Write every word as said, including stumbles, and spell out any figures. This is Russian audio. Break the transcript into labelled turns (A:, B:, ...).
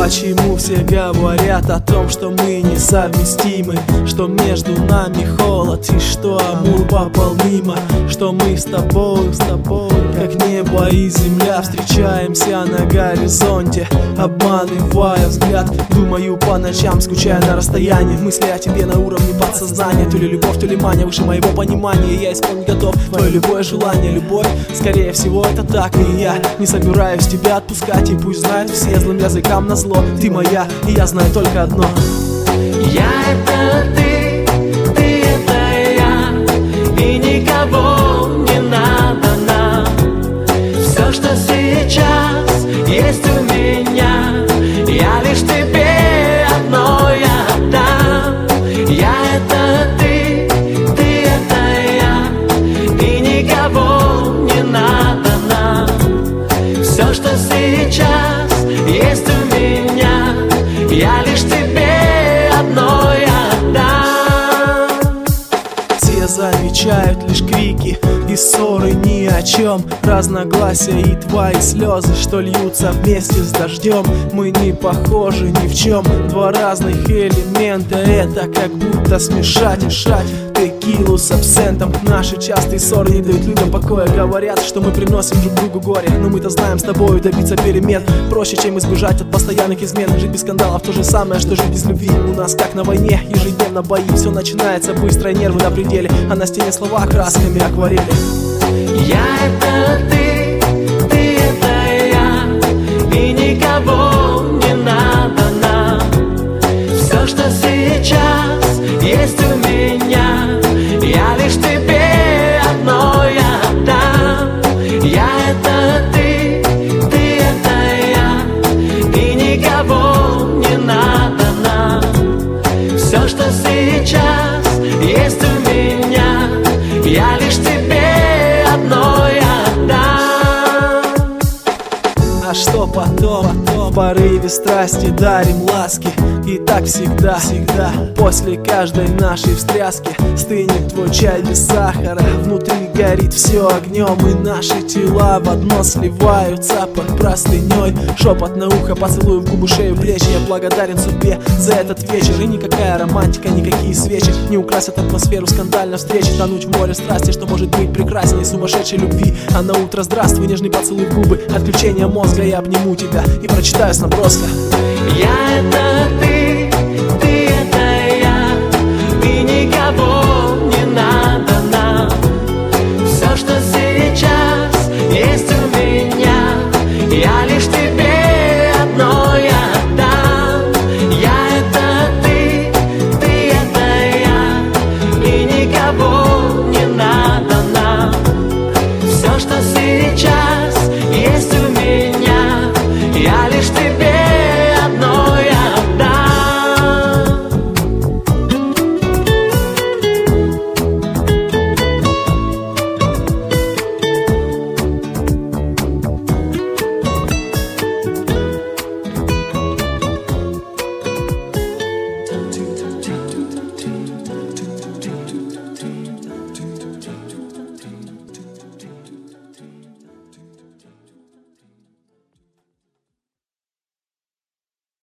A: Почему все говорят о том, что мы несовместимы, что между нами холод и что амур попал мимо, что мы с тобой, с тобой, как небо и земля, встречаемся на горизонте, обманывая взгляд. Думаю по ночам, скучая на расстоянии, мысли о тебе на уровне подсознания. То ли любовь, то ли мания, выше моего понимания. Я исполнить готов твое любое желание. Любовь, скорее всего, это так. И я не собираюсь тебя отпускать. И пусть знают все злым языкам назло, ты моя, и я знаю только одно:
B: я это ты, ты это я, и никого не надо нам. Все, что сейчас есть у меня, я лишь тебе одной отдам. Я это ты, ты это я, и никого не надо нам. Все, что сейчас есть у меня, я лишь тебе одной отдам.
A: Все замечают лишь крики и ссоры ни о чем, разногласия и твои слезы, что льются вместе с дождем. Мы не похожи ни в чем, два разных элемента. Это как будто смешать, мешать текилу с абсентом. Наши частые ссоры не дают людям покоя. Говорят, что мы приносим друг другу горе, но мы-то знаем с тобой добиться перемен проще, чем избежать от постоянных измен. Жить без скандалов то же самое, что жить без любви. У нас как на войне, ежедневно бои. Все начинается быстро, нервы на пределе, а на стене слова красками акварели.
B: Я это ты, ты это я, и никого не надо нам. Все, что сейчас есть у меня, я лишь тебе одной отдам. Я это ты, ты это я, и никого не надо нам. Все, что сейчас есть у меня, я лишь тебе одной отдам.
A: А что потом? В порыве страсти дарим ласки. И так всегда, всегда. После каждой нашей встряски стынет твой чай без сахара. Внутри горит все огнем, и наши тела в одно сливаются под простыней. Шепот на ухо, поцелуй в губы, шею, плечи. Я благодарен судьбе за этот вечер. И никакая романтика, никакие свечи не украсят атмосферу скандальной встречи. Тонуть в море страсти, что может быть прекраснее сумасшедшей любви. А на утро здравствуй, нежный поцелуй в губы, отключение мозга. Я обниму тебя и прочитаю с наброска.
B: Я это ты.